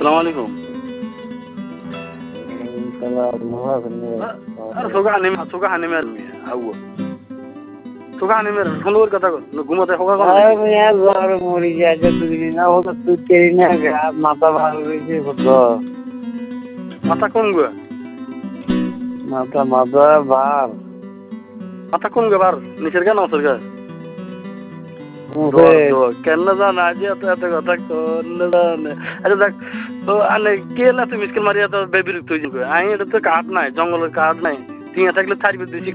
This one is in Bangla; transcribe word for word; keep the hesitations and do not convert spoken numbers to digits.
আসসালামু আলাইকুম আরে সোগা হানি মা সোগা হানি মা আউয়া সোগা হানি মা ফোন কথা ঘুমাতে হোগা কোন আরে মিয়া জ্বর মরি যাচ্ছে দুদিন না হলো তুই কেরি না মাথা ভালো হয়েছে বুঝছো মাথা কোন গো মাথা মাথা ভার মাথা কোন গো বার নিচের গা না ওপরের গা কেন জানা যে এত এত কথা কোন জানে আরে দেখ তো আনে কে না তুমি মিসকেল মারিয়া তো বেবিরক্ত হয়ে যাবে আই এটা তো কাঠ নাই জঙ্গলের কাঠ নাই টিয়া থাকলে ছাড়বে দুই